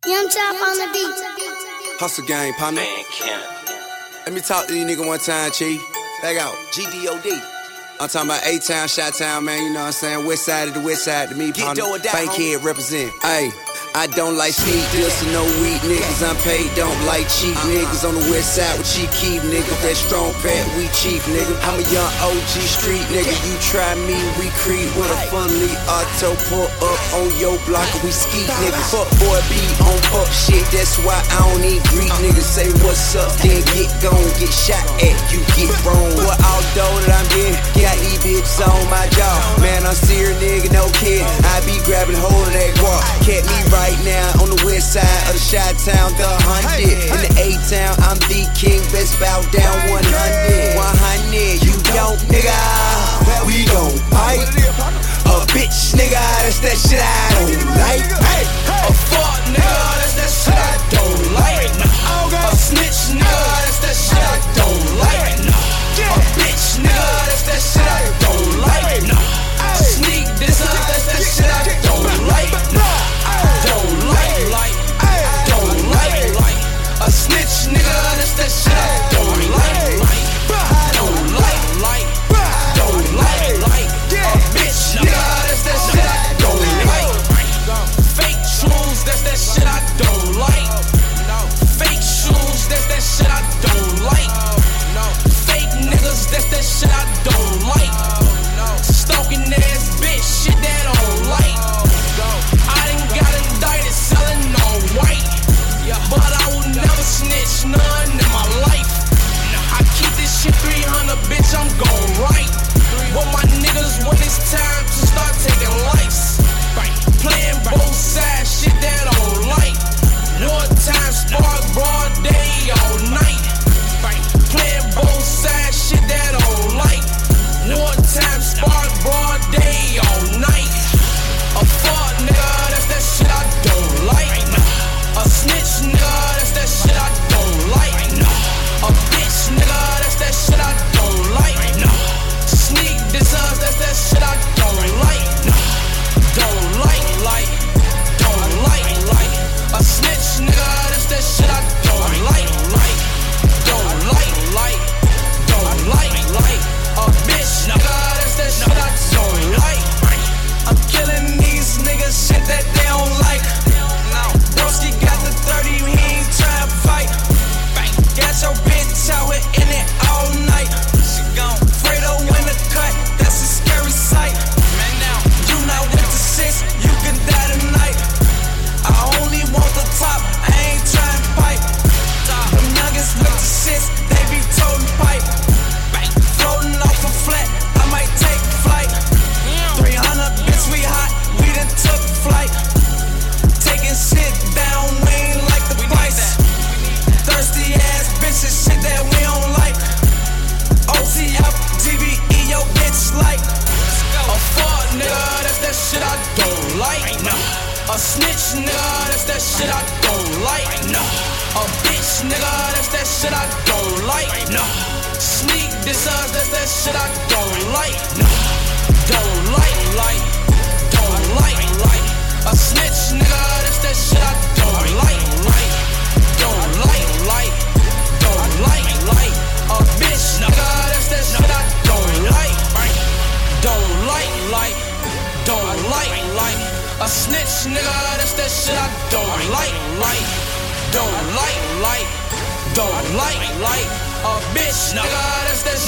Young Chop on the beat. Hustle gang, partner. Let me talk to these niggas one time, Chief. Back out. GDOD. I'm talking about A-Town, Chi-Town, man, you know what I'm saying? West side of the west side to me, partner. Bankhead represent. Ayy. I don't like sneak deals to no weak niggas. I'm paid, don't like cheap niggas. On the west side with cheap keep niggas. That strong fat, we cheap nigga. I'm a young OG street nigga. You try me, we creep with a funly auto. Pull up on your block and we skeet niggas. Fuck boy be on fuck shit. That's why I don't need Greek niggas. Say what's up, then get gone, get shot at, you get wrong. What all dough that I'm getting, got these bitches on my jaw. Man, I'm serious nigga, no kid. I be grabbing hold of that guap. Kept me right now on the west side of the Chi-Town, the 100. In the A-Town, I'm the king, best bow down 100. 100, you don't, nigga. We gon' fight. A bitch, nigga, that's that shit I don't like. A fuck, nigga, that's that shit I don't like. A snitch, nigga, that's that shit I don't like. A bitch, nigga, that's that shit I don't like. A sneak this up, that's that shit I don't like. A snitch, nigga, that's that shit I don't like. Don't like. A bitch, nigga, that's that shit I don't like. Fake shoes, that's that shit I don't like. Fake shoes, that's that shit I don't like. Fake niggas, that's that shit I don't like. Stalking ass bitch, shit that I don't like. I done got indicted selling on white. But I will never snitch none in my life. I keep this shit 300, bitch, I'm gon' right. But my niggas, when it's time to start taking lives, playing both sides, shit that I don't like. Wartime, spark, broad day, all night. Playing both sides, shit that I don't like. Wartime, spark, broad day, all night. A fuck, nigga, that's that shit I don't like. A snitch, nigga, that's that shit I don't like. A bitch, nigga, that's that shit I don't like. Sneak this up, that's that shit I don't like. Don't like. A snitch, nigga, that's that shit I don't like. Don't like. A bitch, nigga, that's that shit I don't like. I'm killing these niggas, shit that they don't like. Broski got the 30, he ain't tryna fight. Got your bitch out here in it all night. She gone. Fredo in the cut, that's a scary sight. Man, now you not with the six, you can die tonight. I only want the top, I ain't tryna fight. Them nuggets with the shits, they be toting pipe. Floating off a flat, I might take flight. 300 bitch, we hot, we done took flight. Taking shit down, we ain't like the price. Thirsty ass bitches, shit that we don't like. OTF, DBE, yo bitch like. A fuck nigga, that's that shit I don't like. A snitch nigga, that's that shit I don't like. A bitch nigga, that's that shit I don't like. Sneak this up, that's that shit I don't like. Don't like. A snitch nigga, that's that shit I don't like. Don't like. A bitch nigga, that's that shit I don't like. Don't like. A snitch nigga, that's that shit I don't like. Don't like. A bitch nigga, that's that shit